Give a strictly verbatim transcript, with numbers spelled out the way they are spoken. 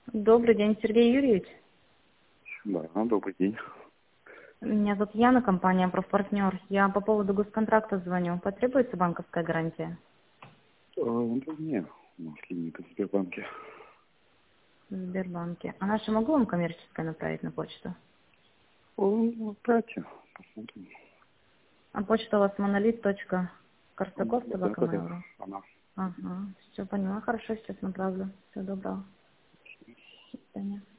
Добрый день, Сергей Юрьевич. Да, добрый день. Меня зовут Яна, компания «Профпартнер». Я по поводу госконтракта звоню. Потребуется банковская гарантия? Э, Да нет, у нас клиника в Сбербанке. В Сбербанке. А наша могу вам коммерческое направить на почту? О, ну, братья, посмотрим. А почта у вас монолит точка корсаков Да, собака да, да, mail.ru. она. Ага, все поняла. Хорошо, сейчас направлю. Всего доброго. До свидания.